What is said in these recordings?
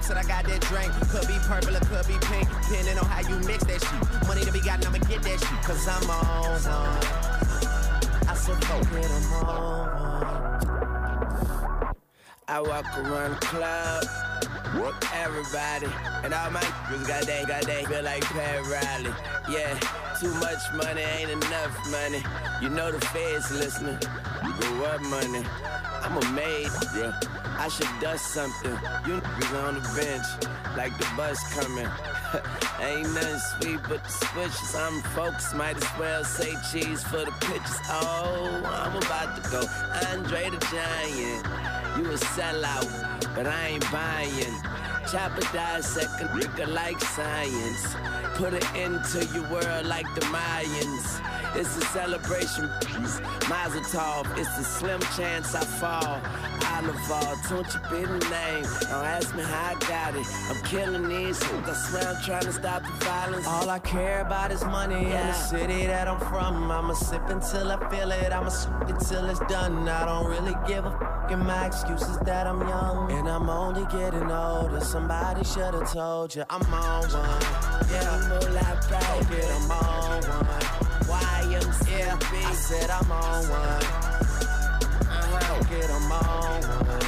cups that I got that drink. Could be purple or could be pink, depending on how you mix that shit. Money to be gotten, I'ma get that shit, cause I'm on one. I said, fuck it, I'm on one. I walk around the club, everybody, and all my niggas got they feel like Pat Riley. Yeah, too much money ain't enough money. You know the feds listening. But what money? I'm a maid, bro. I should dust something. You niggas on the bench, like the bus coming. Ain't nothing sweet but the switches. I'm focused, might as well say cheese for the pitches. Oh, I'm about to go Andre the Giant. You a sellout, but I ain't buying. Chopper dissecting, nigga like science. Put it into your world like the Mayans. It's a celebration, Mazel Tov. It's a slim chance I fall. Oliver, don't you be the name. Don't ask me how I got it. I'm killing these hoops. I swear I'm trying to stop the violence. All I care about is money and the city that I'm from. I'ma sip until I feel it. I'ma sip until it's done. I don't really give a fuck, and my excuse is that I'm young and I'm only getting older. Somebody should've told you I'm on one. Yeah, moolah, baby, I'm on one. Yeah, I said I'm on one. Get I'm on one.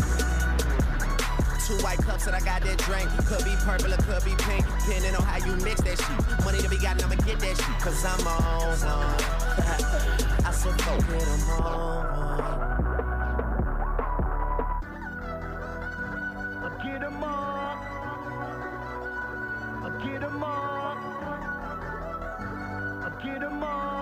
2 white cups that I got that drink. Could be purple or could be pink, depending on how you mix that shit. Money to be gotten, I'ma get that shit, cause I'm on one. I said fuck it, I'm on one. I get 'em all. I get 'em all. I get 'em all.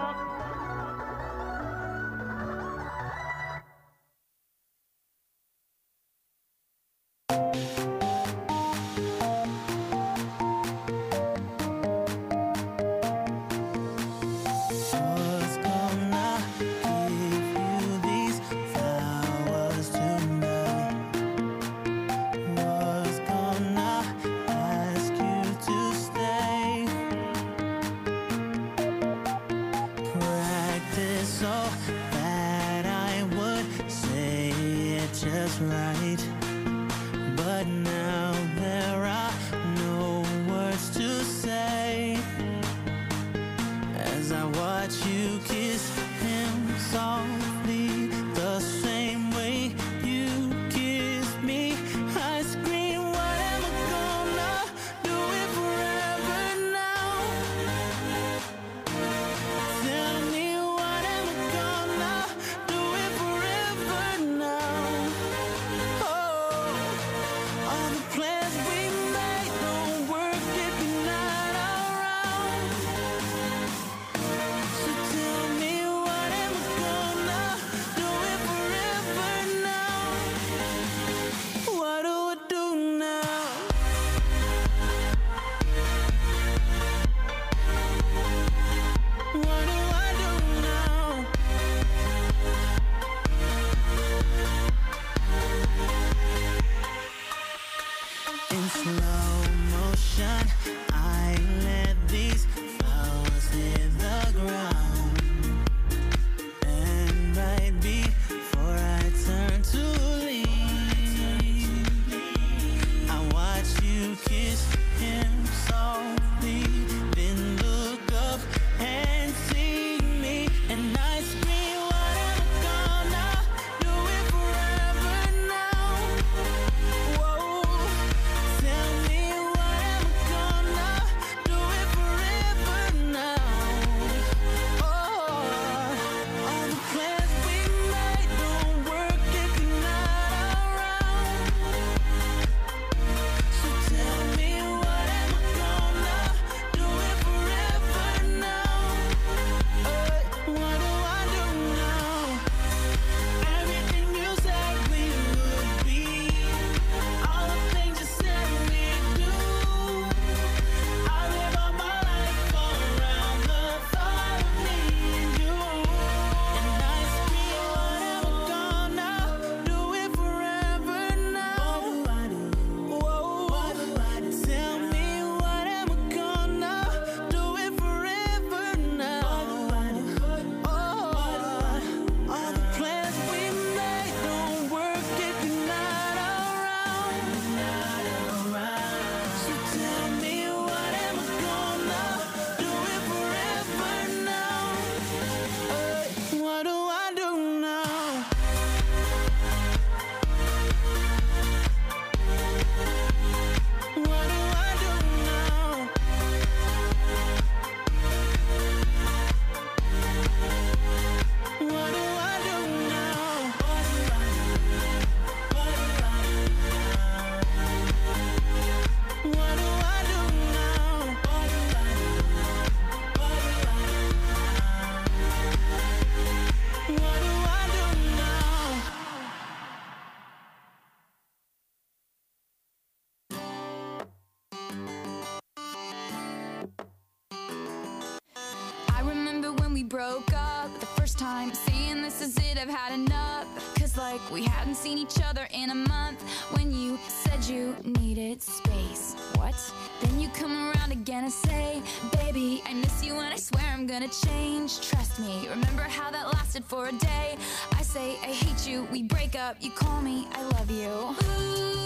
have had enough. Cause like we hadn't seen each other in a month. When you said you needed space. What? Then you come around again and say, baby, I miss you and I swear I'm gonna change. Trust me, remember how that lasted for a day? I say I hate you, we break up, you call me, I love you. Ooh.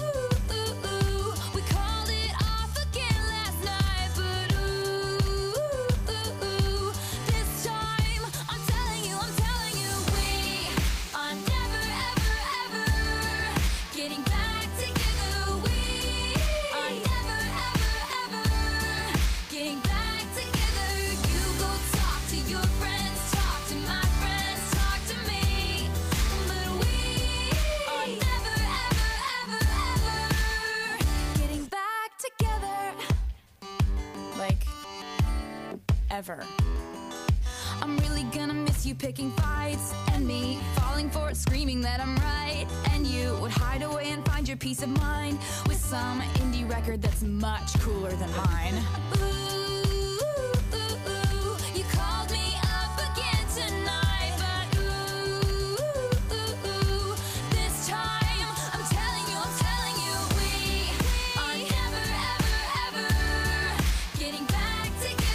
Ever. I'm really gonna miss you picking fights and me falling for it, screaming that I'm right. And you would hide away and find your peace of mind with some indie record that's much cooler than mine. You called me up again tonight, but this time I'm telling you, we are never, ever, ever getting back together.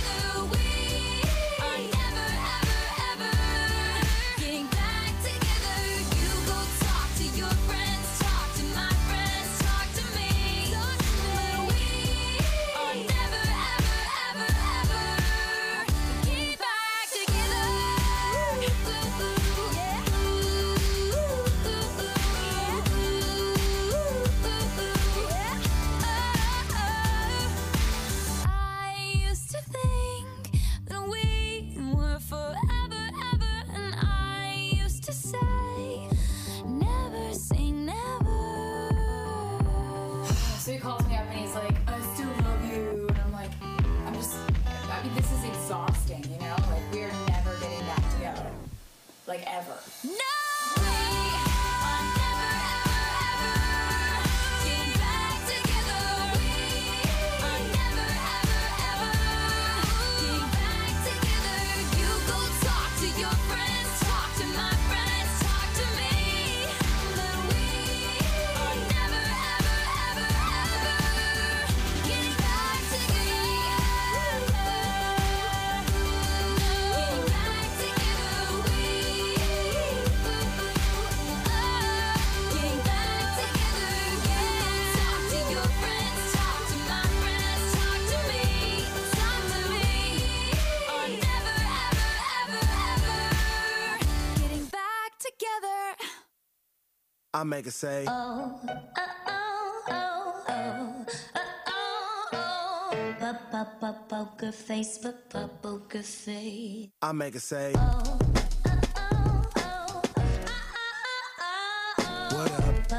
Like ever. No! I make her say, oh, oh, oh, oh, oh, oh, oh, poker face, poker face. I make her say, oh, oh, oh, oh, what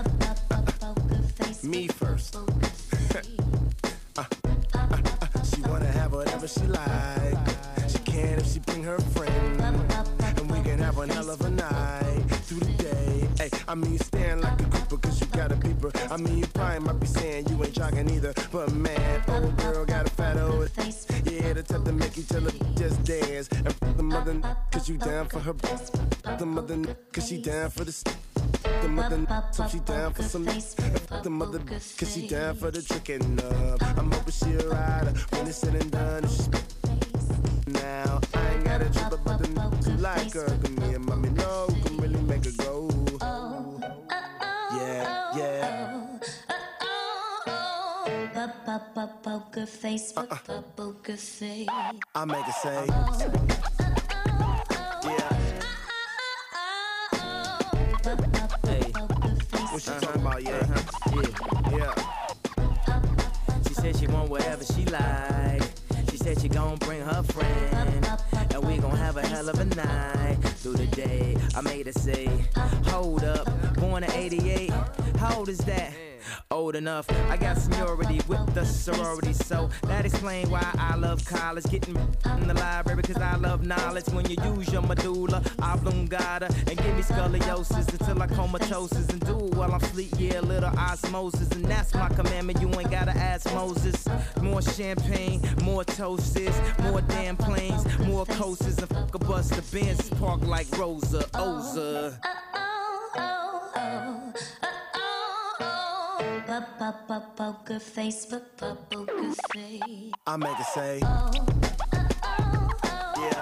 up? Me first. She wanna have whatever she like. She can if she bring her friend, and we can have one hell of a night through the day. Hey, I mean, you stand like a creeper cause you got a beeper. I mean, you probably might be saying you ain't jogging either, but man, old girl got a fat old yeah, the type to make you tell her just dance. And f the mother cause you down for her. The mother cause she down for the the mother so she down for some. The mother cause she down for the trickin' up. I'm hoping she'll ride her when it's said and done. Now I ain't got a trip about the who like her. Cause me and mommy know can really make her go. Yeah, yeah. Poker face, poker face. I make her say, yeah. Hey, what she talking about? Yeah, yeah. She said she want whatever she like. She said she gon' bring her friend, and we gon' have a hell of a night through the day. I made her say, hold up, born in '88. How old is that? old enough. I got seniority with the sorority, so that explains why I love college. Getting in the library because I love knowledge. When you use your medulla oblongata and give me scoliosis until I comatosis and do it while I'm asleep, yeah, a little osmosis. And that's my commandment, you ain't gotta ask Moses. More champagne, more toasts, more damn planes, more coasters, and fuck a bus the Benz park like Rosa Oza. Poker face, poker face. I make it say, yeah.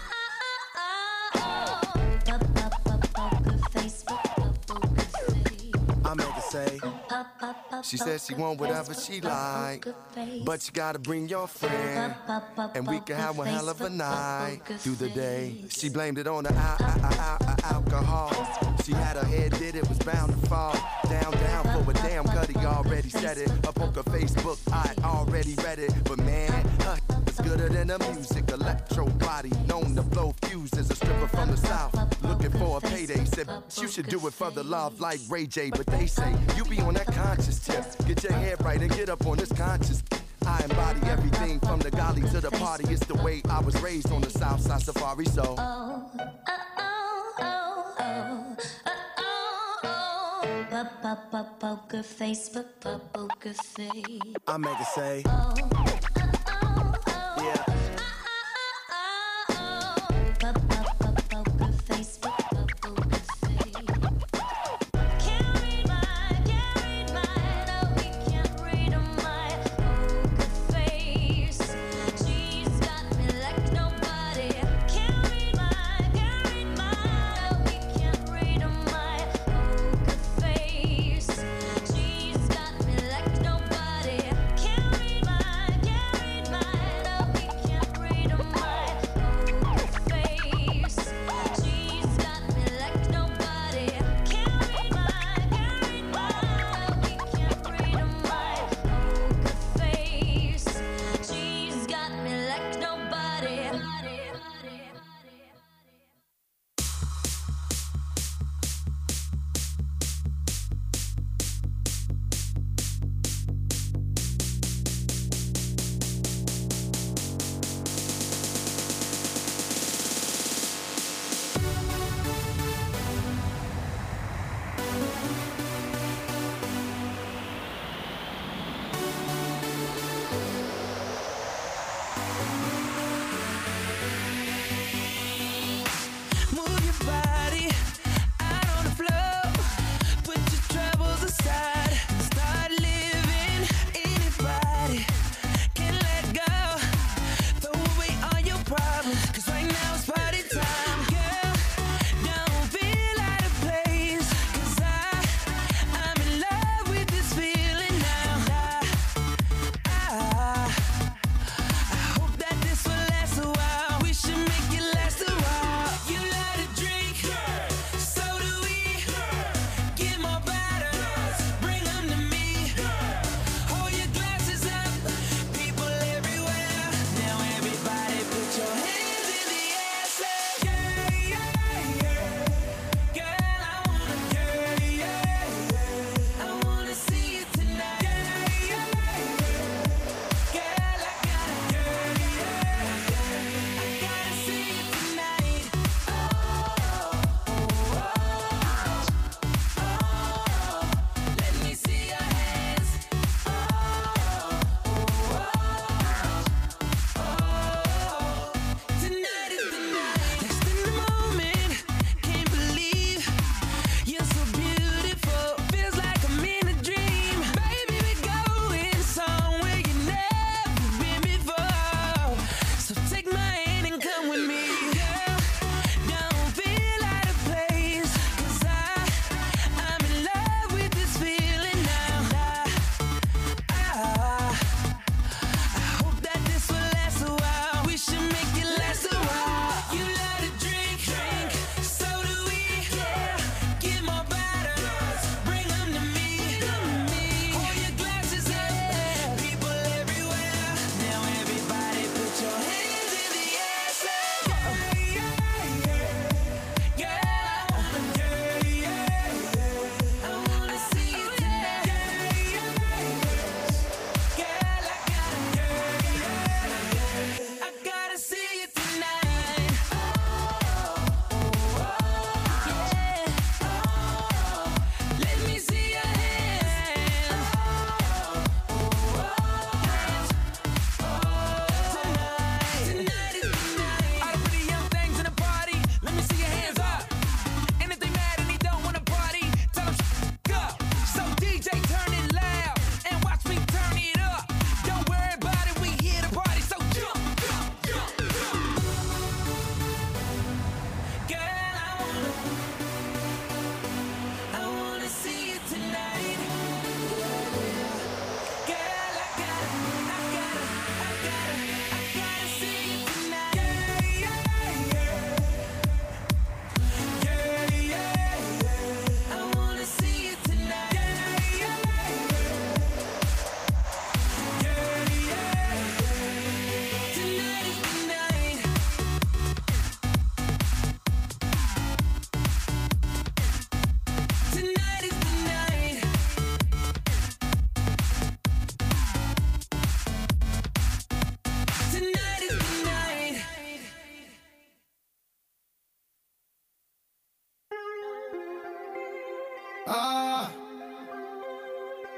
I make it say. She says she want whatever she like, but you gotta bring your friend, and we can have one hell of a night through the day. She blamed it on the alcohol. She had her head did it, was bound to fall down for a damn cut. He already said it up on her Facebook. I already read it, but man, it's gooder than the music. Electro body, known to blow fuses. A stripper from the south, looking for a payday. Said you should do it for the love like Ray J, but they say you be on that conscious tip. Get your head right and get up on this conscious. I embody everything from the golly to the party. It's the way I was raised on the South Side Safari. So poker face, poker face. I make it say, yeah. Poker face, poker face. Can't read mine, oh, we can't read my poker face. She's got me like nobody. Can't read mine, oh, we can't read my poker face. She's got me like nobody. Can't read mine,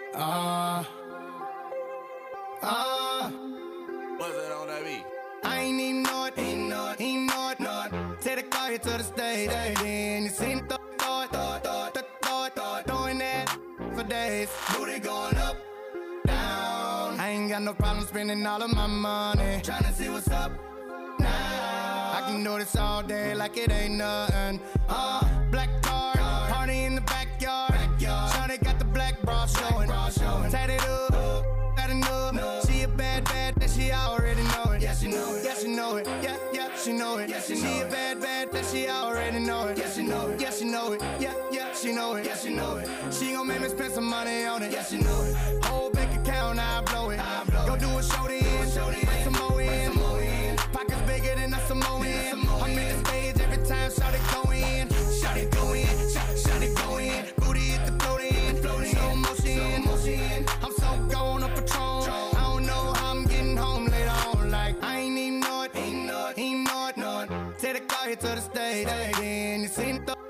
What's that on that beat? I ain't even know it, ain't know it. Take the car here to the stage, then you seen thought, doing that for days. Booty going up, down. I ain't got no problem spending all of my money, tryna see what's up now. I can do this all day like it ain't nothing. Black car, party in the backyard. Shawty got the black bra showing. Tatted up, she a bad, that she already know it. Yeah, she know it. Yeah, she know it. Yeah, she know it. She a bad, that she already know it. Yeah, she know it. Yeah, she know it. Yeah, she know it. Yeah, she know it. She gon' make me spend some money on it. Yeah, she know it. Whole bank account, I blow it. Go do a show then, bring some more in. Pockets bigger than a Samoan. I'm in the stage every time, shout it go in. Shout it go in. Shout it go in. Booty hit the float in. Slow motion. I'm so gone on Patron. I don't know how I'm getting home later on. Like I ain't even know it. Ain't know it. Take the car here to the stage. Then you seen thought,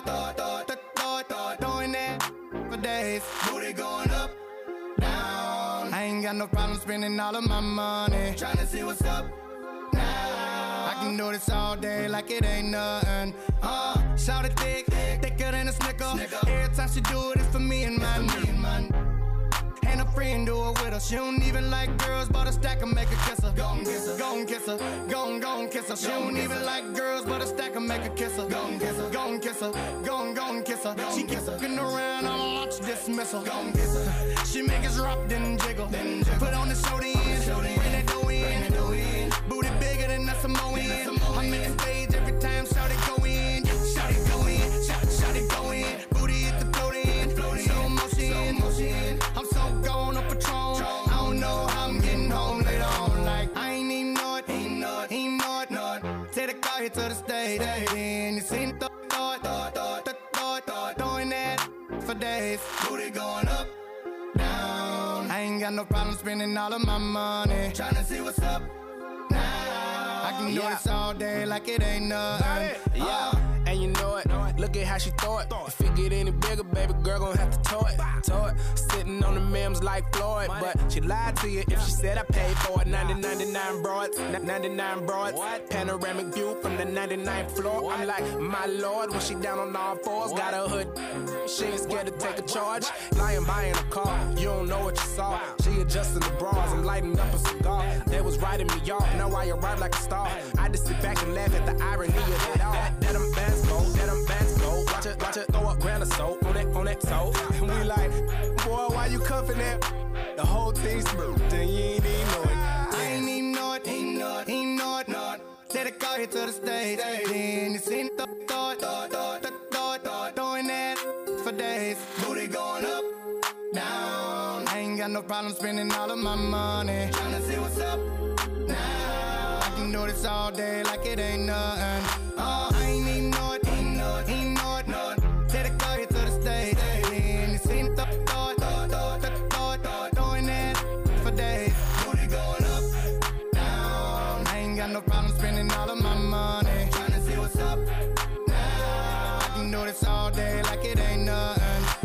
doing that for days. Booty going up, down. I ain't got no problem spending all of my money, tryna see what's up now. I can do this all day like it ain't nothing. Shout it thicker than a snicker. Every time she do it, it's for me and mine. And a friend do it with her. She don't even like girls, but a stack and make her kiss her. Gon' kiss her. Gon' kiss her. She don't even like girls, but a stack and make her kiss her. Gon' kiss her. Gon' kiss her. She keep fucking around, I'ma launch dismissal. Gon' kiss her. She make us rock, then jiggle. Put on the show then, bring that dough in. Booty bigger than a Samoan. I'm in the stage every time, shout it go in. Shout it go in. Shout it go in. Booty hit the float in. Slow motion. I'm so gone on Patron. I don't know how I'm getting home later on. Like I ain't even know it. Ain't know it. Take the car here to the stage. Then you seen thought, doing that for days. Booty going up, down. I ain't got no problem spending all of my money, tryna see what's up now. I can do this all day like it ain't nothing. And you know it. Look at how she throw it. If it get any bigger, baby girl gon' have to tow it. Sitting on the Mims like Floyd, but she lied to you if she said I paid for it. 99 broads, 99 broads. Panoramic view from the 99th floor. I'm like, my lord, when she down on all fours, got a hood. She ain't scared to take a charge. Lying by in a car, you don't know what you saw. She adjusting the bras, I'm lighting up a cigar. They was writing me off, now I arrive like a star. I just sit back and laugh at the irony of it all. That them bands go. Watch it throw up grand or so on that toe. And we like, boy, why you cuffing that? The whole thing's smooth, then you ain't even know it. I ain't even know it. Take the car here to the stage. Then you seen thought, doing that for days. Booty going up, down. I ain't got no problem spending all of my money, tryna see what's up now. I can do this all day like it ain't nothing. I ain't even know it. Take the car here to the stage. Then you seen thought, doing that for days. Booty going up, down. I ain't got no problem spending all of my money, tryna see what's up now. I can do this all day like it ain't nothing.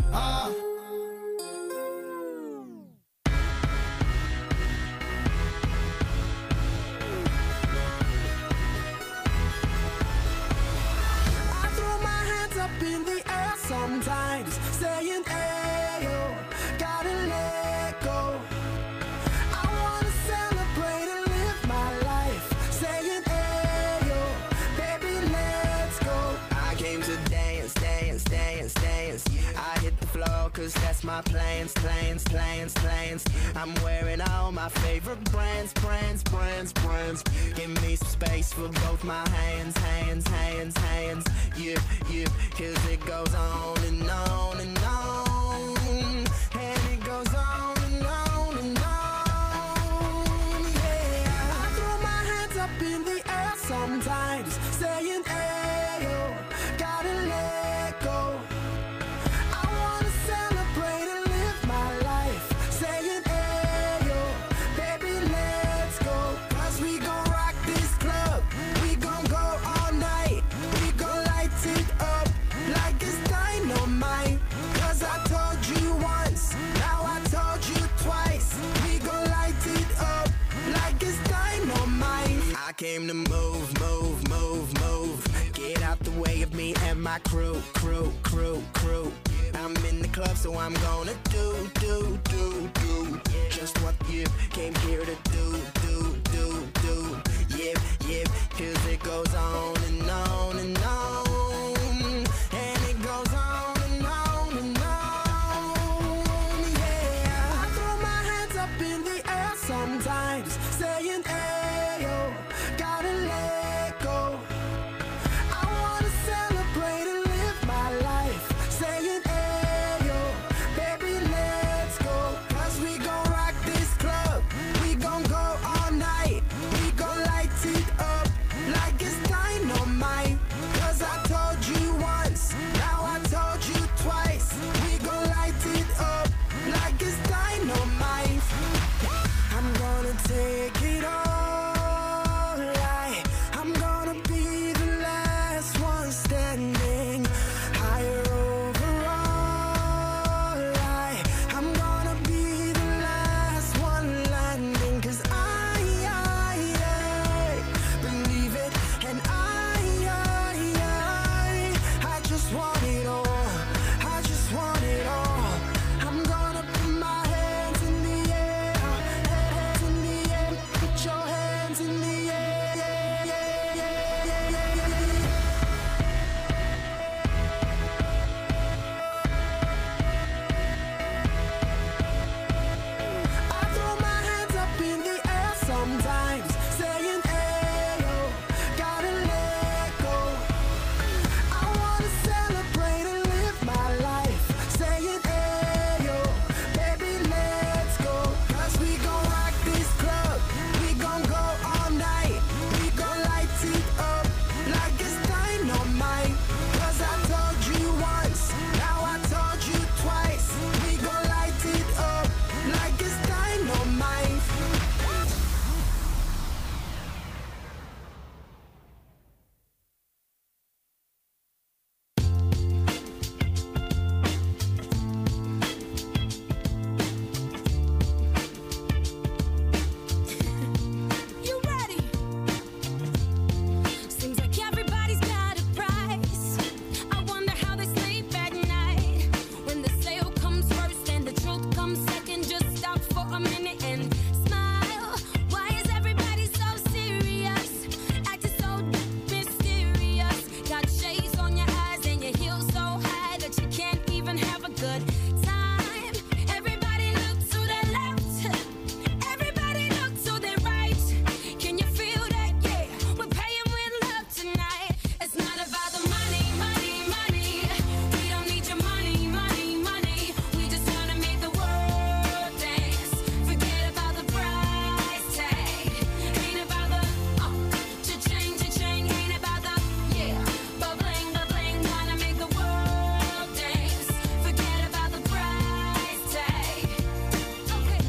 Sometimes saying, ayo, gotta let go. I wanna celebrate and live my life. Saying, ayo, baby, let's go. I came to dance. I hit the floor cause that's my plans. I'm wearing all my favorite brands. Give me some space for both my hands. Yeah, cause it goes on and on and on. And it goes on and on and on. Yeah, I throw my hands up in the air sometimes, saying, ayo, gotta let go. I wanna celebrate and live my life, saying, ayo, baby, let's go. Cause we gon' rock this club, we gon' go all night, we gon' light it up like it's dynamite. came to move, move, move, move. Get out the way of me and my crew, crew, crew, crew. I'm in the club, so I'm gonna do just what you came here to do. Yeah, yeah, 'cause it goes on and on and on, and it goes on and on and on. Yeah, I throw my hands up in the air sometimes, saying, ayo, gotta let go. I wanna celebrate and live my life, saying, ayo, baby, let's go. 'Cause we gon' rock this club, we gon' go all night, we gon' light it up like it's dynamite. 'Cause I told you once, now I told you twice, we gon' light it up like it's dynamite. I'm gonna take it all, I'm gonna be the last one standing, higher overall. I'm gonna be the last one landing, 'cause I believe it, and I just want it all, I just want it all. I'm gonna put my hands in the air, hands in the air, put your hands in the air, I throw my hands up in the air sometimes, saying, ayo, gotta let go. I wanna celebrate and live my life, saying, ayo, baby, let's go. 'Cause we gon' rock this club, we gon' go all night, we gon' light it up like it's dynamite. 'Cause I told you once, now I told you twice, we gon' light it up like it's dynamite. You ready? Seems like everybody's got a price. I wonder how they sleep at night. When the sale comes first and the truth comes second, just stop for a minute and smile. Why is everybody so serious? Acting so mysterious. Got shades on your eyes and your heels so high that you can't even have a good time. Everybody look to the left, everybody look to the right. Can you feel that? Yeah, we're paying with love tonight. It's not about the money, money, money. We don't need your money, money, money. We just wanna make the world dance. Forget about the price tag. Ain't about the cha-ching, cha-ching. Ain't about the bubbling, bubbling. Wanna make the world dance. Forget about the price tag. Okay,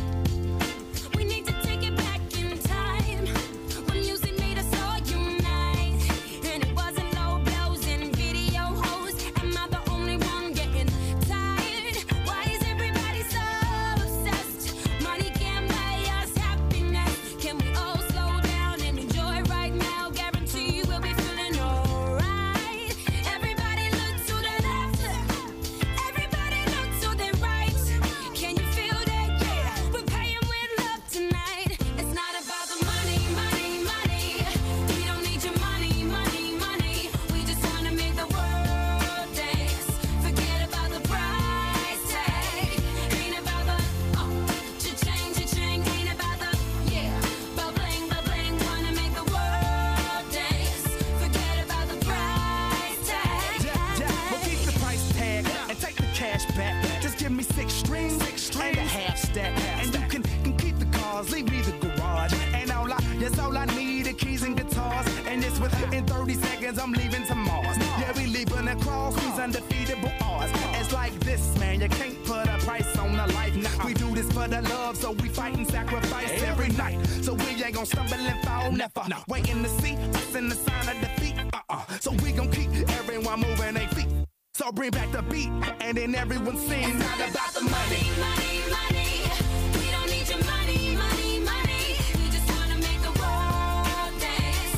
we need to take it back in time, when music made us all unite. And it wasn't low blows and video hoes. Am I the only one getting tired? Why is everybody so obsessed? Money can't buy us happiness. Can we all slow down and enjoy right now? Guarantee you we'll be feeling alright. Everybody look to the left, everybody look to the right. Can you feel that? Yeah, we're paying with love tonight. It's not about the money, money, money. We don't need your money, money, money. We just wanna make the world dance. Forget about the price tag. Ain't about the cha-ching, cha-ching. Ain't about the bubbling, bubbling. Wanna make the world dance. Forget about the price tag. Well, keep the price tag and take the cash back. Just give me 6 strings and a half stack. And you can keep the cars, leave me the garage. And that's all I need, the keys and guitars. And it's within 30 seconds, I'm leaving to Mars. Yeah, we leaving across these undefeatable odds. It's like this, man, you can't put a price on a life. We do this for the love, so we fight and sacrifice every night. So we ain't gon' stumble and fall, never. Waiting to see us in the sign of defeat. So we gon' keep everyone moving their feet. So bring back the beat, and then everyone sings. It's not about the money, money, money. We don't need your money, money, money. We just wanna make the world dance.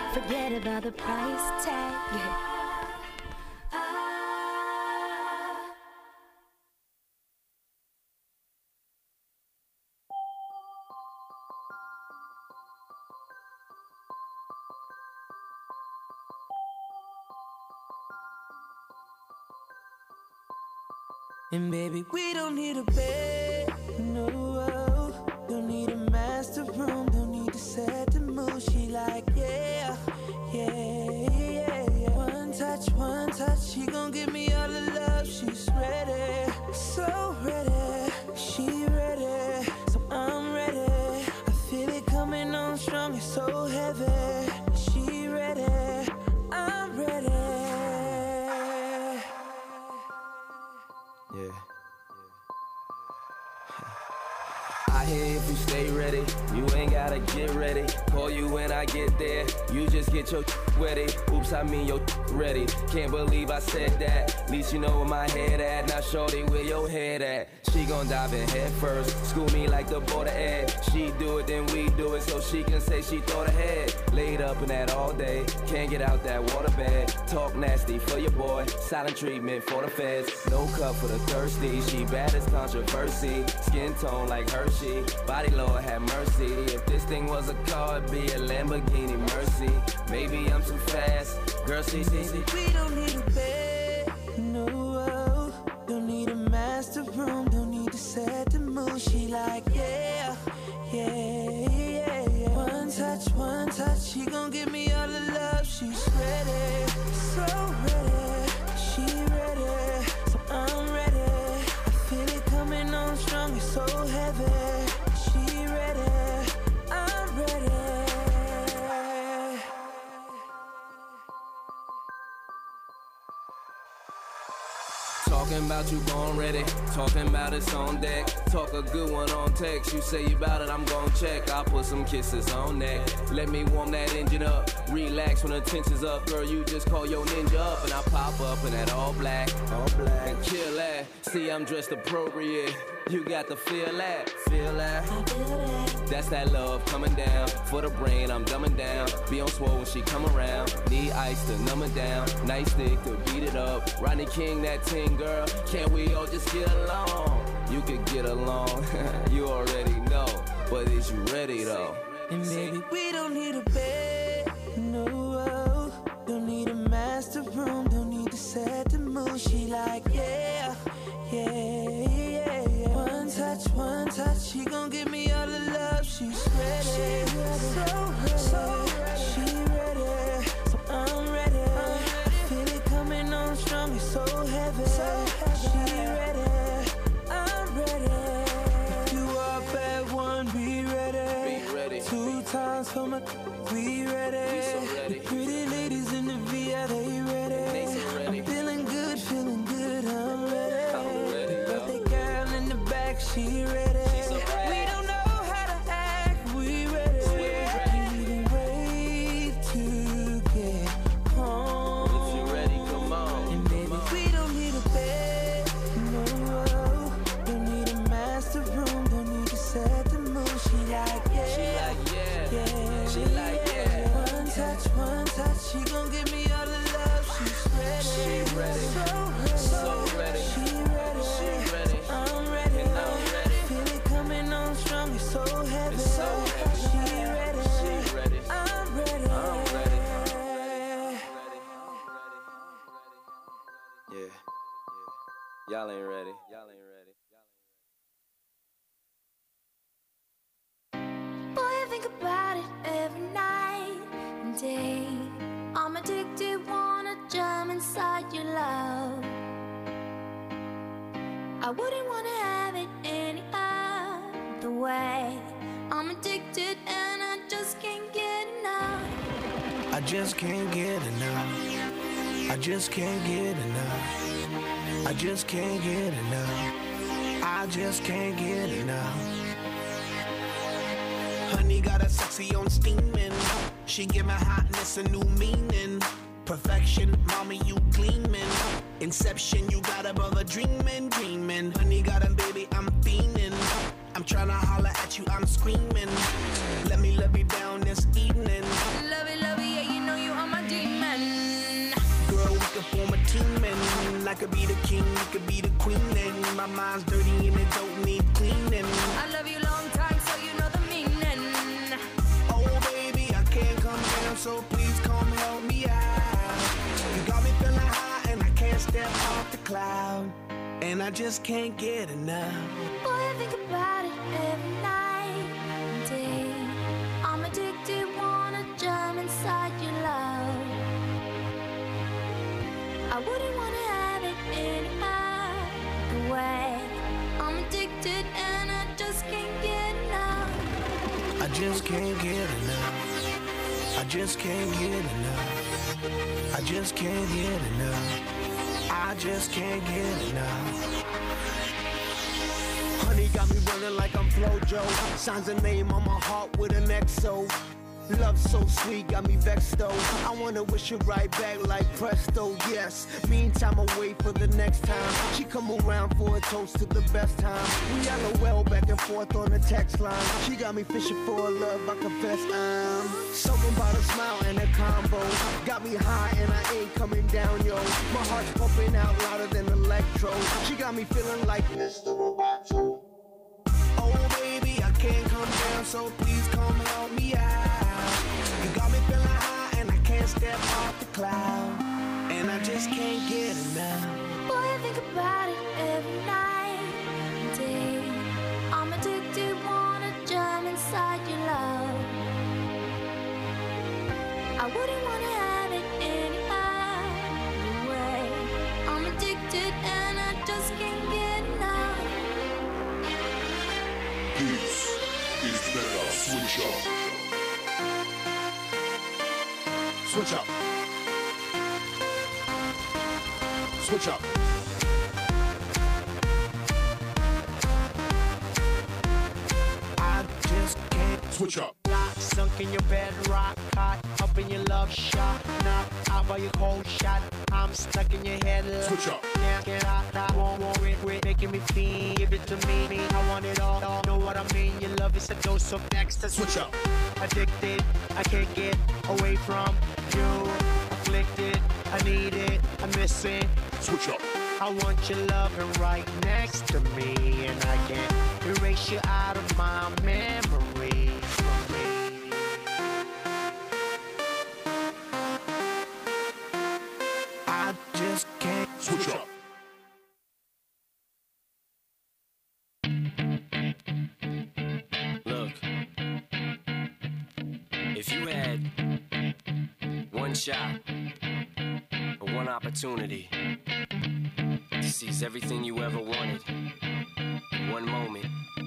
Forget about the price tag. And baby, we don't need a bed, no. Don't need a master room, don't need to set the mood. She like, yeah, yeah, yeah, yeah. One touch, she gon' give me all the love. She's ready, so ready. She ready, so I'm ready. I feel it coming on strong, it's so heavy. She ready, I'm ready. Yeah. I hear if you stay ready, you ain't gotta get ready. Call you when I get there, you just get your ready. Oops, I mean your ready. Can't believe I said that. At least you know where my head at. Now shorty, where your head at? She gon' dive in head first, school me like the border ed. She do it, then we do it, so she can say she thought ahead. Laid up in that all day, can't get out that waterbed. Talk nasty for your boy, silent treatment for the feds. No cup for the thirsty, she bad as controversy. Skin tone like Hershey, body Lord have mercy. If this thing was a car, it'd be a Lamborghini Mercy. Maybe I'm too fast, girl, see. We don't need a bed, no. Don't need a master room, don't need to set the mood. She like, yeah, yeah, yeah, yeah. One touch, she gon' give me all the love. She's ready, so ready. She ready, so I'm ready. I feel it coming on strong, it's so heavy. She ready, I'm ready. Talking about you born ready, talking about it's on deck. Talk a good one on text, you say you bout it, I'm gon' check. I'll put some kisses on neck, let me warm that engine up. Relax when the tension's up, girl, you just call your ninja up. And I pop up in that all black, and kill that. See, I'm dressed appropriate, you got to feel that, That's that love coming down, for the brain I'm dumbing down. Be on swole when she come around, need ice to numb it down. Nice stick to beat it up, Rodney King that ting girl. Can't we all just get along? You could get along, you already know. But is you ready though? And baby, we don't need a bed, no. Don't need a master room, don't need to set the mood. She like, yeah, yeah, yeah, yeah. One touch, she gon' give me all the love. She's ready, so ready. She ready, so I'm ready. I feel it coming on strong, it's so heavy. She ready, I'm ready. If you are bad one, be ready. 2 times for my, we ready. The pretty ladies in the VI, they ready. I'm feeling good, I'm ready. The birthday girl in the back, she ready. We don't know how to act, we ready. Can't wait to get home. If you ready, come on. And baby, we don't need a bed, no. Don't need a master room, don't need to set the mood. She like, yeah, yeah. She like, yeah. One touch, she gon' give me all the love. She's ready, so ready. She ready, I'm ready, Feel it coming on strong, it's so heavy. She ready, I'm ready. Yeah, y'all ain't ready. Boy, I think about it every night and day. I'm addicted, wanna jump inside your love. I wouldn't wanna have it any other way. I'm addicted and I just can't get enough. I just can't get enough. I just can't get enough. I just can't get enough. I just can't get enough. Honey got a sexy on steaming. She give my hotness a new meaning. Perfection, mommy, you gleaming. Inception, you got a brother dreaming. Honey got a baby, I'm fiending. I'm tryna holler at you, I'm screaming. Let me love you down this evening. Love it, yeah, you teaming. I could be the king, you could be the queen, and my mind's dirty and it don't need cleaning. I love you long time, so you know the meaning. Oh baby, I can't come down, so please come help me out. You got me feeling high and I can't step off the cloud, and I just can't get enough. Boy, I think about it every night and day. I'm addicted, wanna jump inside your love. I wouldn't wanna have it any other way. I'm addicted and I just can't get enough. I just can't get enough. I just can't get enough. I just can't get enough. I just can't get enough. Honey got me running like I'm Flojo. Signs a name on my heart with an XO. Love so sweet, got me vexed though. I wanna wish it right back like presto, yes. Meantime, I wait for the next time she come around for a toast to the best time. We LOL back and forth on the text line. She got me fishing for a love, I confess I'm something about a smile and a combo. Got me high and I ain't coming down, yo. My heart's pumping out louder than electro. She got me feeling like Mr. Roboto. Oh baby, I can't come down, so please come help me out. You got me feeling high and I can't step off the cloud, and I just can't get enough. Boy, I think about it every night and day. I'm addicted, wanna jump inside your love. I wouldn't wanna have it any other way. I'm addicted and I just can't get enough. This is Mega Switch Up. Switch up. Switch up. I just can't Switch up. Sunk in your bed, rock hot, up in your love shot, knock out by your cold shot. I'm stuck in your head. Switch up. Can't get out, I won't worry, making me feel. Give it to me, I want it all. Know what I mean? Your love is a dose of next. Switch up. Addicted, I can't get away from you. Afflicted, I need it, I miss it. Switch up. I want your loving right next to me, and I can't erase you out of my memory. I just can't Switch up. Look, if you had one shot or one opportunity to seize everything you ever wanted in one moment,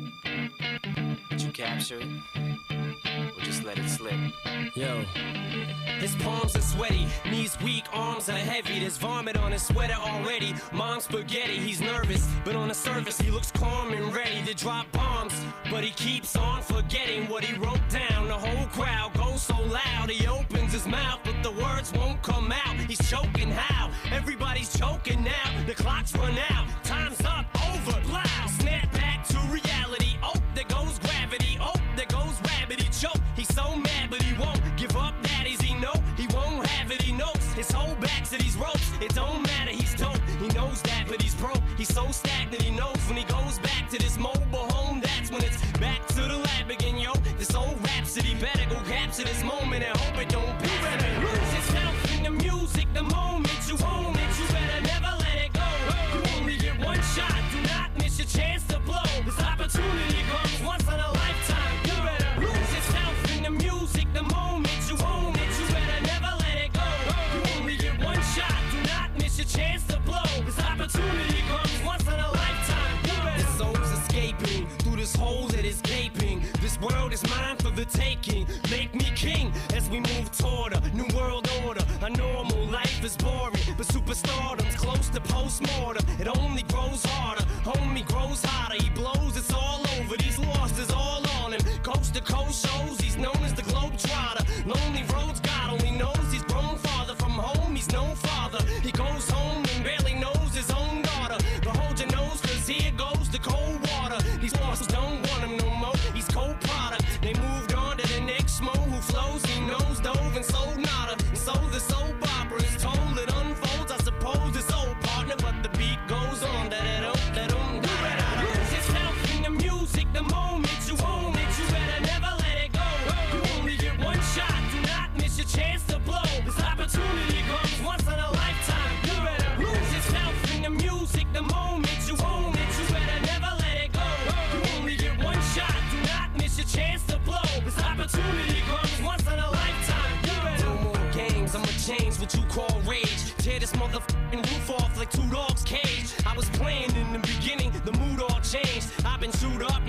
would you capture it or just let it slip? Yo, his palms are sweaty, knees weak, arms are heavy. There's vomit on his sweater already. Mom's spaghetti, he's nervous, but on the surface he looks calm and ready to drop bombs. But he keeps on forgetting what he wrote down. The whole crowd goes so loud, he opens his mouth, but the words won't come out. He's choking how? Everybody's choking now. The clock's run out, time's up, over, loud. Snap back to reality. Oh, there goes gravity. Oh, there goes rabbit. He choke. He's so mad, but he won't give up. That is he know he won't have it. He knows his whole back to these ropes. It don't matter. He's dope. He knows that, but he's broke. He's so stagnant. He knows when he goes back to this mobile home. That's when it's back to the lab again, yo. This old rhapsody better go capture this moment and hope it don't be ready. Lose yourself in the music. The moment you own it, you better never let it go. You only get one shot. Do not miss your chance to blow. This opportunity comes once in a lifetime. You better lose yourself in the music. The moment you own it, you better never let it go. You only get one shot. Do not miss your chance to blow. This opportunity comes once in a lifetime. You better. His soul's escaping through this hole that is gaping. This world is mine for the taking. Make me king as we move toward a new world order. A normal life is boring, but superstardom's close to postmortem. It only grows harder, homie grows hotter. He blows, it's all over. These losses all on him. Coast to coast shows, he's known as the Globetrotter. Lonely roads, God only knows he's grown farther from home. He's no father. He goes home and barely knows his own daughter. But hold your nose, cause here goes the cold water. These bosses don't want him no more. He's cold product. They moved on to the next schmo who flows. He knows dove and sold nada. And so the soap opera is told. It unfolds, I suppose.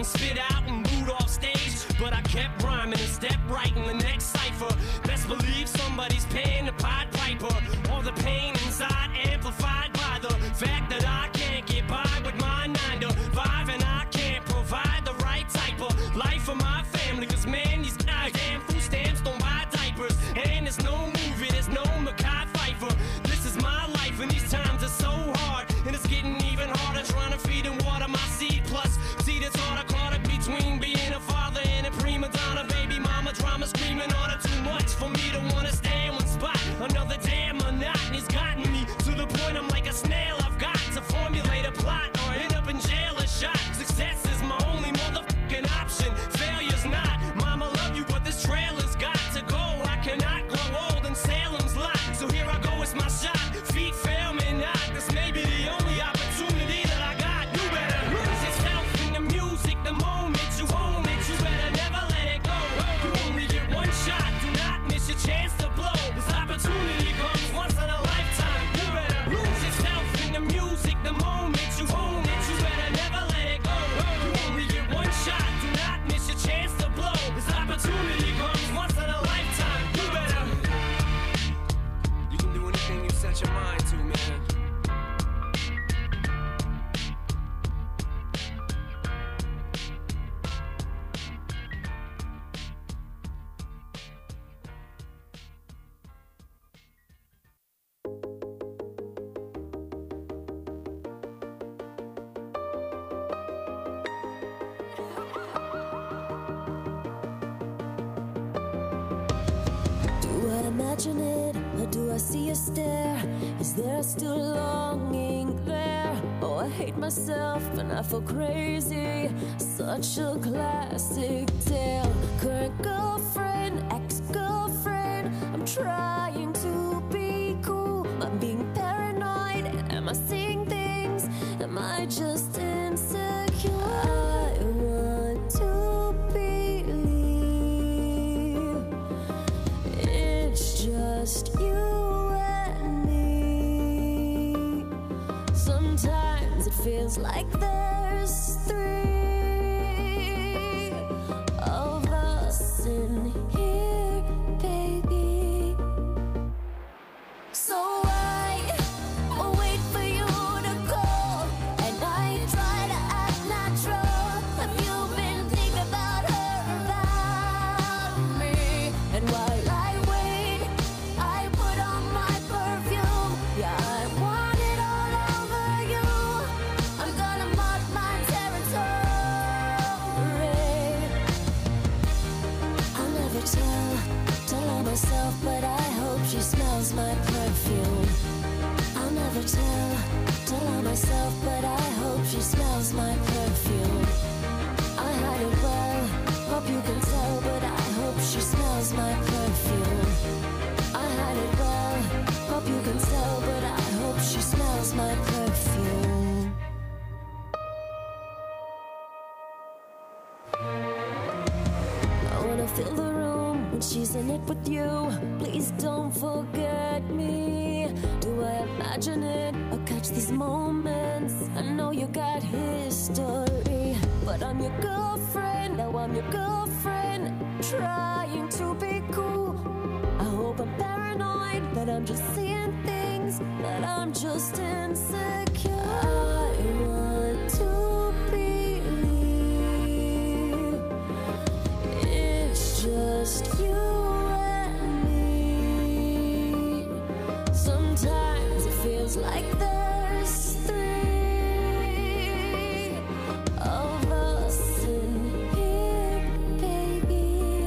and spit out and boot off stage. But I kept rhyming and stepped right in the next cipher. Best believe somebody's paying the Pied Piper. All the pain inside amplified by the fact that I can't get by with my 9 to 5, and I can't provide the right type of life for my family. Cause man, these goddamn food stamps don't buy diapers. And there's no movie, there's no Mekhi Phifer. This is my life and these times are so hard. And it's getting even harder trying to feed and water my seed. Plus, see that's all I caught it between being a father and a prima donna. Baby mama drama screaming on her too much for me to wanna stay in one spot. Another damn monotony's gotten me to the point I'm like a snail. I've got to formulate a plot or end up in jail or shot. Success is my only motherfucking option. Failure's not. Mama love you, but this trailer's got to go. I cannot grow old in Salem's lot. So here I go, it's my shot. Feet fail me not. This may be the only opportunity that I got. You better lose yourself in the music the moment you own it. You better never let it go. You only get one shot. Do not miss your chance to blow. This opportunity comes once in a lifetime. You better lose yourself in the music the moment you own it. You better never let it go. You only get one shot. Do not miss your chance to blow. This opportunity comes once in a lifetime. You better. You can do anything you set your mind to, man. Do I imagine it, or do I see a stare? Is there still longing there? Oh, I hate myself and I feel crazy. Such a classic tale. Current girlfriend, ex-girlfriend. I'm trying to be cool. I'm being paranoid. Am I seeing things? Am I just insecure? I want to believe it's just you and me. Sometimes it feels like there's 3 of us in here, baby. So I wait for you to call, and I try to act natural. Have you been thinking about her, about me? And while I wait, I put on my perfume. Yeah, I want it all over you. I'm gonna mark my territory. I'll never tell on myself, but I hope she smells my perfume. I'll never tell on myself, but I hope she smells my perfume. I hide it well, hope you can tell, but I hope she smells my perfume. I hide it well, hope you can tell, but I hope she smells my perfume. I wanna fill the room when she's in it with you. Please don't forget me. Do I imagine it or catch these moments? I know you got history, but I'm your girlfriend. Now I'm your girlfriend, trying to be cool. I hope I'm paranoid, that I'm just seeing things, that I'm just insecure. I want to believe it's just you and me. Sometimes it feels like there's 3 of us in here, baby.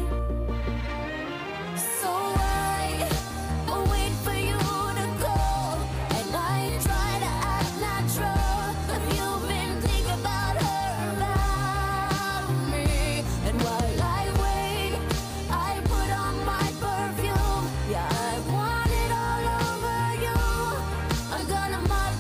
So I wait for you to call, and I try to act natural. Have you been thinking about her, about me? And while I wait, I put on my perfume. Yeah, I want it all over you. I'm gonna mark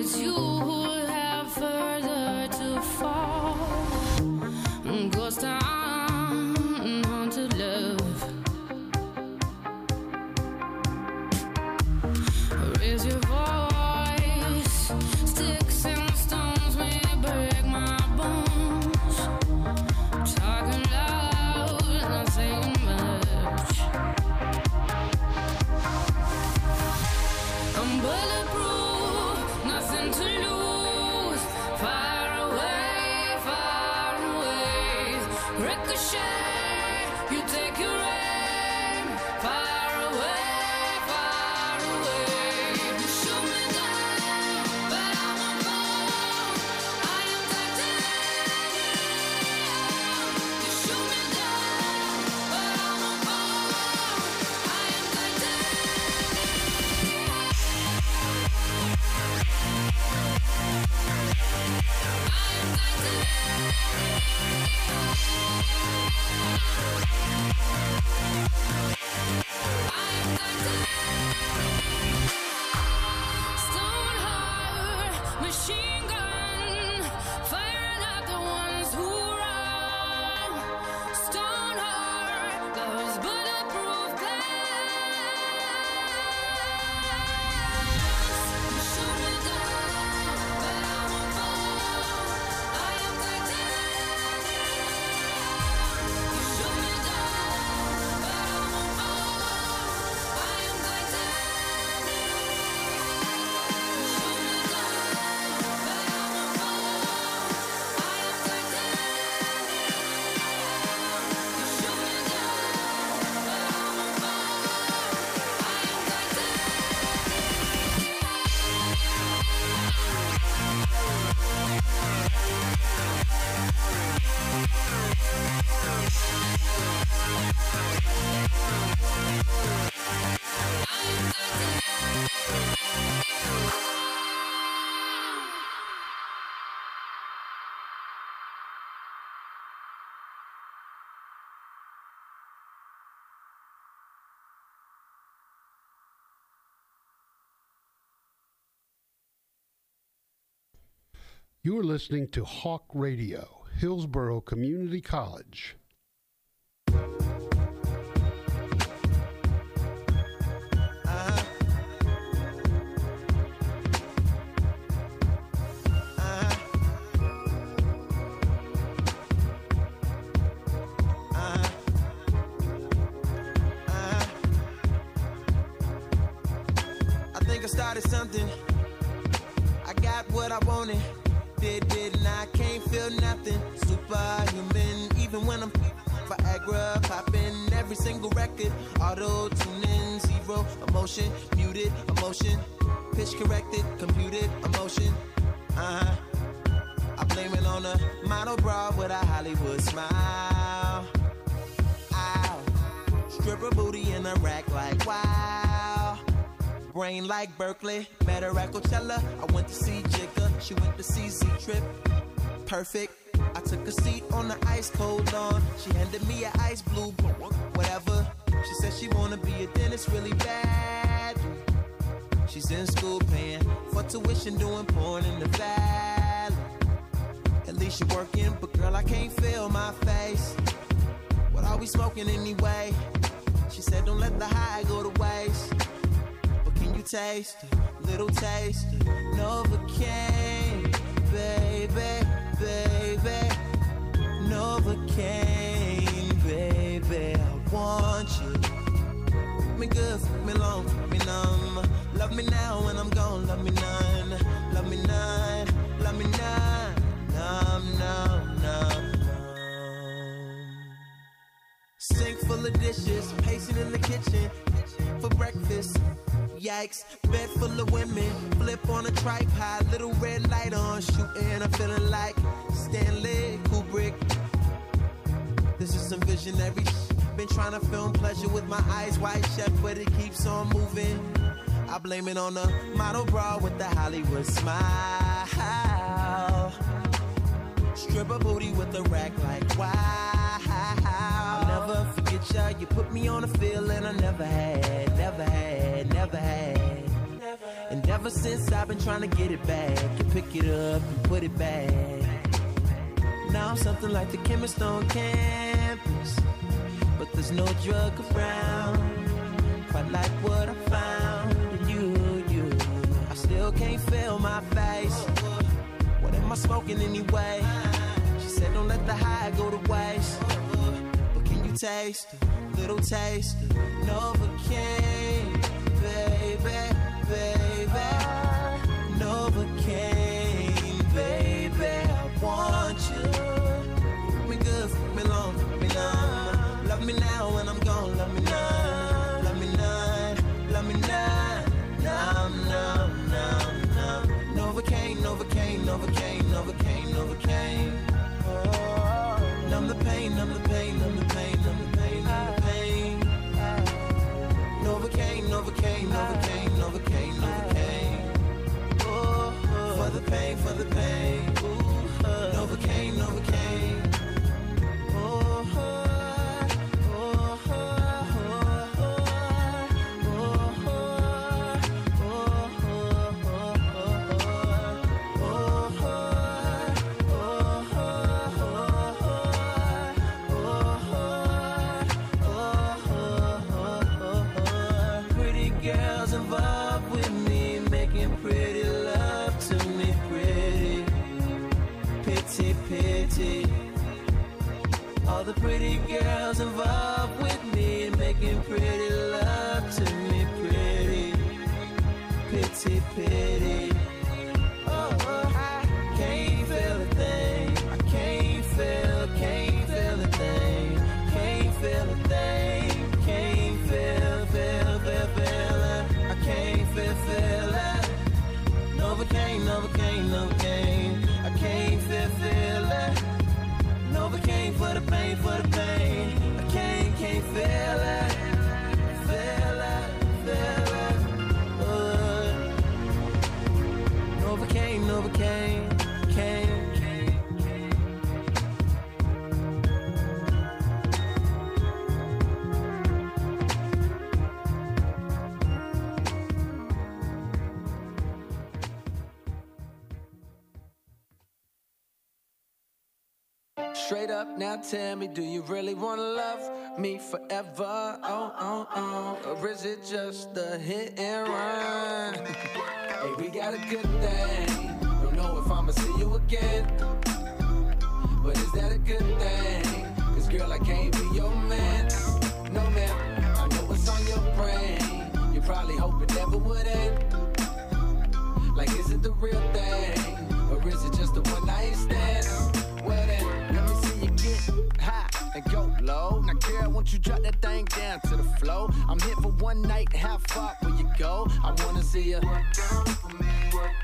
it's you who have further to fall. Ghost town, haunted love. Raise your voice, sticks and stones may break my bones. Talking loud, not saying much. I'm bulletproof, nothing to lose. Far away, ricochet. You take your aim. Far away, you shoot me down, but I won't fall. I am titanium. You shoot me down, but I won't fall. I am Stone heart, machine gun, firing at the ones who run. Stone heart, those bulletproof glass. You shoot me down, but I won't fall. I am titanium. You shoot me down, but I won't fall. I am titanium. You shoot me down, but I won't fall. I am titanium. You shoot me down, but I won't fall. I am You are listening to Hawk Radio, Hillsborough Community College. I think I started something. I got what I wanted. And I can't feel nothing. Superhuman, even when I'm Viagra popping. Every single record, auto tuning, zero emotion, muted emotion, pitch corrected, computed emotion. I blame it on a model broad with a Hollywood smile. Ow, stripper booty in a rack like wow. Brain like Berkeley, met her at Coachella. I went to see Jigga, she went to see Z-Trip. Perfect, I took a seat on the ice cold lawn. She handed me an ice blue, whatever. She said she wanna be a dentist really bad. She's in school paying for tuition, doing porn in the valley. At least you're working, but girl, I can't feel my face. What are we smoking anyway? She said don't let the high go to waste. Can you taste a little taste of Novocaine, baby, baby, Novocaine, baby, I want you. Fuck me good, fuck me long, fuck me numb. Love me now when I'm gone, love me none. Love me none, love me none. Numb, numb, numb, numb. Sink full of dishes, pacing in the kitchen for breakfast. Yikes, bed full of women, flip on a tripod, little red light on, shooting, I'm feeling like Stanley Kubrick. This is some visionary been trying to film pleasure with my eyes wide shut, but it keeps on moving. I blame it on the model bra with the Hollywood smile. Stripper booty with a rack like wow. I'll never forget ya, you put me on a feeling I never had, never had, never had. And ever since I've been trying to get it back and pick it up and put it back. Now I'm something like the chemist on campus, but there's no drug around quite like what I found in you. I still can't feel my face. What am I smoking anyway? She said don't let the high go to waste. But can you taste a little taste of Novocaine, baby, baby, Novocaine, baby, I want you. Fuck me good, fuck me long, fuck me numb. Love me now when I'm gone, love me none, love me none, love me none. Numb, numb, numb, numb. Novocaine, Novocaine, Novocaine, Novocaine, Novocaine. Oh, numb the pain, numb the pain, numb the pain, numb the pain, numb the pain. Novocaine, Novocaine, Novocaine, Novocaine, Novocaine. Oh, for the pain, for the pain. Novocaine, Novocaine. All the pretty girls involved with me, making pretty love to me, pretty, pity, pity. Oh, I can't feel a thing. I can't feel a thing. Can't feel a thing. Can't feel it. I can't feel it. Novocaine, Novocaine, Novocaine. I can't feel it. Novocaine for the pain, for the pain. I can't feel it, feel it, feel it. Novocaine, Novocaine, cane. Straight up, now tell me, do you really wanna love me forever? Or is it just a hit and run? Hey, we got a good thing. Don't know if I'ma see you again, but is that a good thing? 'Cause girl, I can't be your man. No man, I know what's on your brain. You probably hope it never would end. Like, is it the real thing? Or is it just a one night stand? Well then, let me see you get high and go low. Now girl, won't you drop that thing down to the floor? I'm here for one night, how far will you go? I wanna see you work on for me,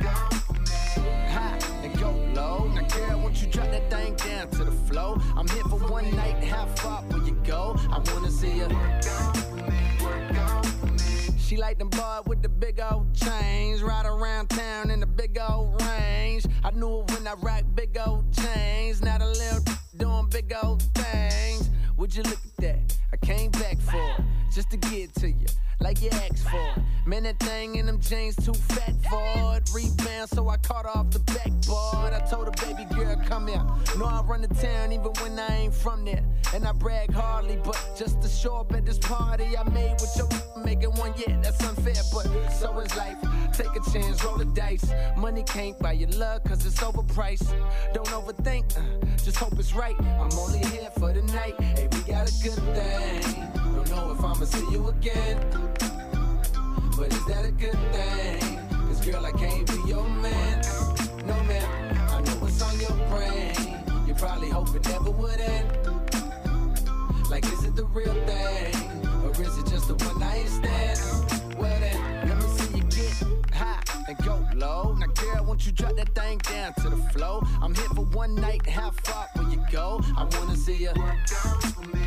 high and go low. Now girl, won't you drop that thing down to the floor? I'm here for one night, how far will you go? I wanna see you work on for me. She like them boy with the big old chains, ride around town in the big old range. I knew it when I rock big old chains. Now the little doing big old things. Would you look at that? I came back for it, just to get to you, like you asked for it. Man, that thing in them jeans too fat for it. Rebound, so I caught her off the backboard. I told her, baby girl, come here. Know I run the town even when I ain't from there. And I brag hardly, but just to show up at this party I made with your making one, yeah, that's unfair, but so is life. Take a chance, roll the dice. Money can't buy your love, 'cause it's overpriced. Don't overthink, just hope it's right. I'm only here for the night. Hey, we got a good thing. Don't know if I'ma see you again, but is that a good thing? 'Cause girl, I can't be your man. No man, I know what's on your brain. You probably hope it never would end. Like, is it the real thing? Or is it just a one night stand? Well then, let me see you get high and go low. Now girl, won't you drop that thing down to the floor? I'm here for one night, how far will you go? I wanna see you work on for me,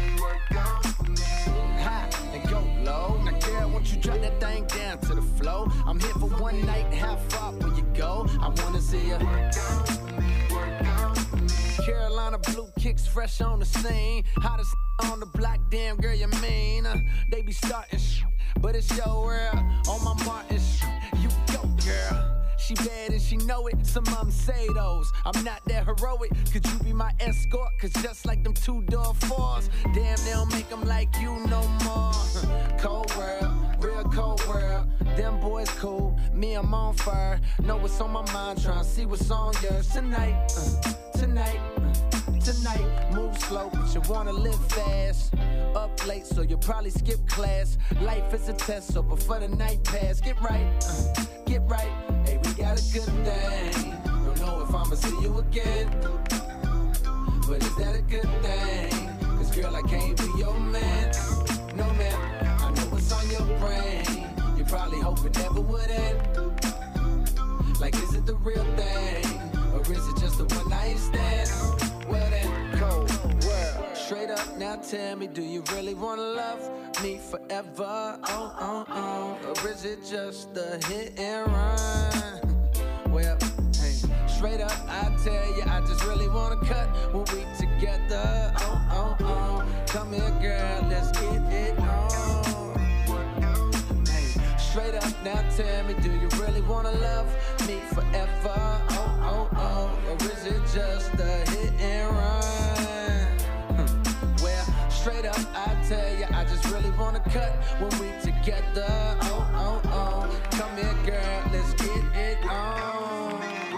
high and go low. Now girl, won't you drop that thing down to the floor? I'm here for one night, how far will you go? I wanna see you work on for me. Carolina blue kicks fresh on the scene. Hottest on the block, damn girl, you mean? They be starting but it's your world. On my Martin, you go. know it. Some of them say those. I'm not that heroic. Could you be my escort? Cause just like them two-door fours, damn, they don't make them like you no more. Cold world, real cold world. Them boys cool, me I'm on fire. Know what's on my mind, tryna see what's on yours tonight. Tonight. Move slow, but you wanna live fast. Up late, so you'll probably skip class. Life is a test, so before the night pass, get right. Hey, we got a good thing. Don't know if I'ma see you again, but is that a good thing? Cause girl, I can't be your man. No man, I know what's on your brain. You probably hope it never would end. Like, is it the real thing? Or is it just a one night stand? Well then, cold world. Straight up, now tell me, do you really wanna love me forever? Oh. Or is it just a hit and run? Well, hey, straight up, I tell you, I just really wanna cut when we together. Oh. Come here, girl, let's get it on. Hey, straight up, now tell me, do you really wanna love me forever? Oh. Or is it just a hit and run? Well, straight up, I tell you, I just really wanna cut when we together. Oh. Come here, girl, let's get it on.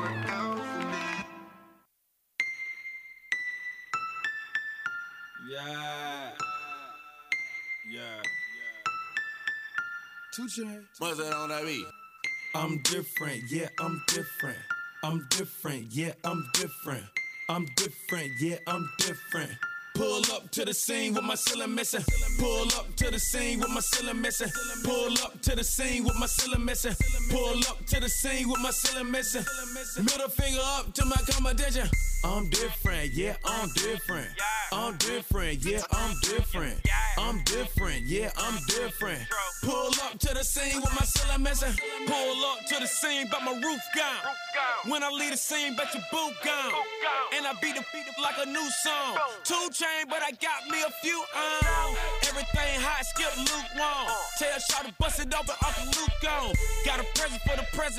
Yeah. 2 Chainz. What's that on that beat? I'm different, yeah, I'm different. I'm different, yeah, I'm different. I'm different, yeah, I'm different. Pull up to the scene with my ceiling missing. Pull up to the scene with my ceiling missing. Pull up to the scene with my ceiling missing. Pull up to the scene with my ceiling missing. Middle finger up to my competition. I'm different, yeah, I'm different. I'm different, yeah, I'm different. I'm different, yeah, I'm different. Pull up to the scene with my ceiling missing. Pull up to the scene, but my roof gone. When I leave the scene, bet your boot gone. And I beat it like a new song. 2 Chainz, but I got me a few on. Everything hot, skip lukewarm. Tell Shaw to bust it open, Uncle Luke gone. Got a present for the president.